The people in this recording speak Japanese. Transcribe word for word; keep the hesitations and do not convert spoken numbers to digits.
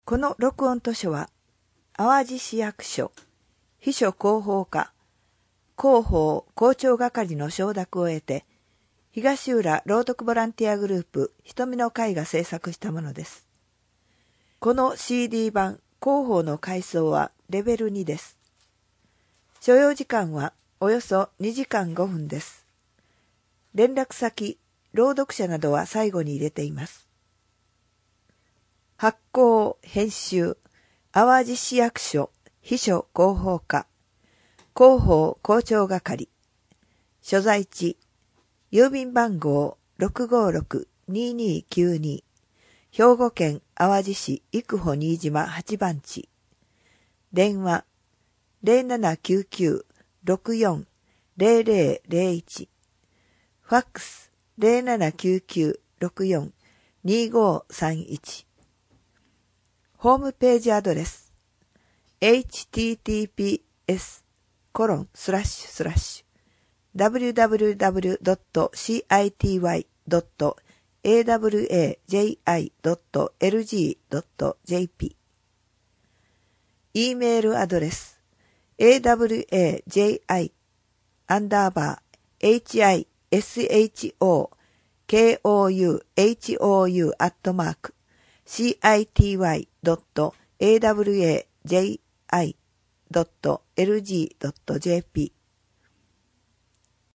この録音図書は、淡路市役所、秘書広報課、広報校長係の承諾を得て、東浦朗読ボランティアグループ瞳の会が制作したものです。この シーディー 版広報の階層はレベルにです。所要時間はおよそにじかんごふんです。連絡先、朗読者などは最後に入れています。発行、編集、淡路市役所、秘書広報課、広報校長係、所在地、郵便番号 ろくごろくにーにーきゅうに、兵庫県淡路市生保新島はちばん地、電話 ゼロななきゅうきゅう ろくよん ゼロゼロゼロいち、ファックス ゼロななきゅうきゅう ろくよん にーごーさんいち、ホームページアドレス エイチティーティーピーエスコロンスラッシュスラッシュダブリューダブリューダブリュードットシーアイティーワイドットエーダブリューエージェイアイドットエルジードットジェーピー、 E メールアドレス エーダブリューエージェイアイ アンダーバー エイチアイエスエイチオーケーオーユーエイチオーユー アットマーク シーアイティーワイドットエーダブリューエージェイアイドットエルジードットジェーピー